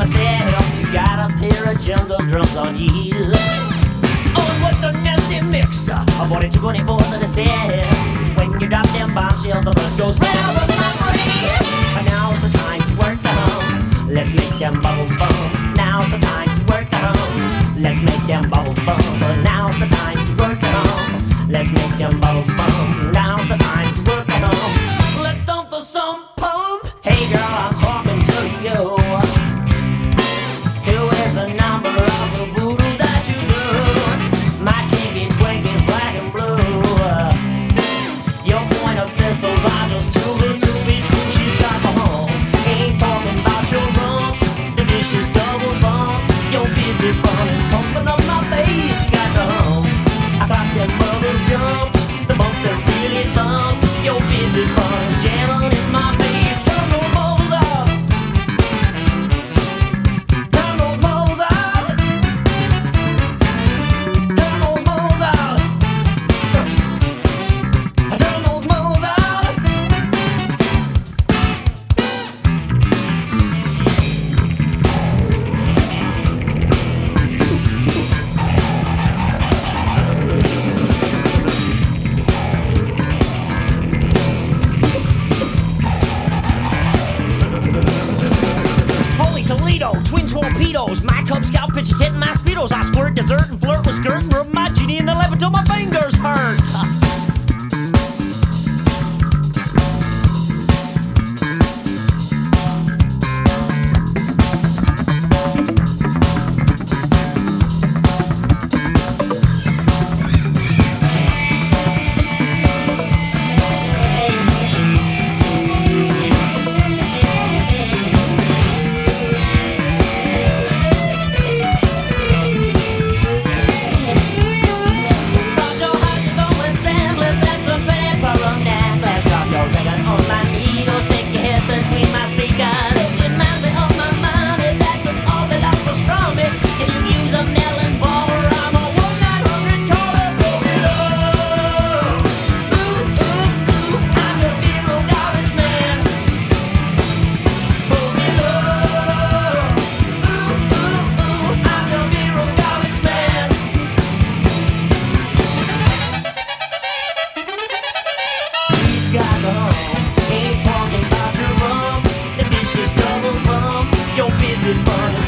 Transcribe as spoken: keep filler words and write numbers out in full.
myself. You got a pair of jungle drums on you. Oh, and what's the nasty mix of forty-two, twenty-four, thirty-six? When you drop them bombshells, the blood goes round in my brain. And now's the time to work the hum. Let's make them bubbles bum. Now's the time to work the hum. Let's make them bubbles bum. Now's the time to work the hum. Let's make them bubbles bum. Now's the time to work the hum. Let's dump the sump pump. Hey girl, I'm talking to you. Two is the number of the voodoo that you do. My kinky twink is black and blue. Your pointer sisters are just too good to be true. She's got the home. Ain't talking about your rump. The dish is double bump. Your busy fun is pumping up my face. You got the hum. I got them mothers jump. The bump that really thump. Your busy fun is jamming in my face. Turn those moles up. Turn those moles out. Turn those moles out. Turn those moles out. Holy Toledo, twin torpedoes. My Cub Scout pitch a tent in my speedos. I squirt dessert and flirt with skirt and rub my genie in the lap until my fingers hurt. Cross your heart, you go and scramblers. That's a pretty problem, damn. Blast off your record on my needle. Stick your head between my speakers. If you mind me on my mommy, that's an awful lot for strummy. If you use a melon ball, I'm a one nine hundred call it blow it up. Ooh, ooh, ooh, I'm the hero garbage man. Blow it up. Ooh, ooh, ooh, I'm the hero garbage man. He's got the hum. Ain't talking about your rump. The dish is double bump. Your busy fun is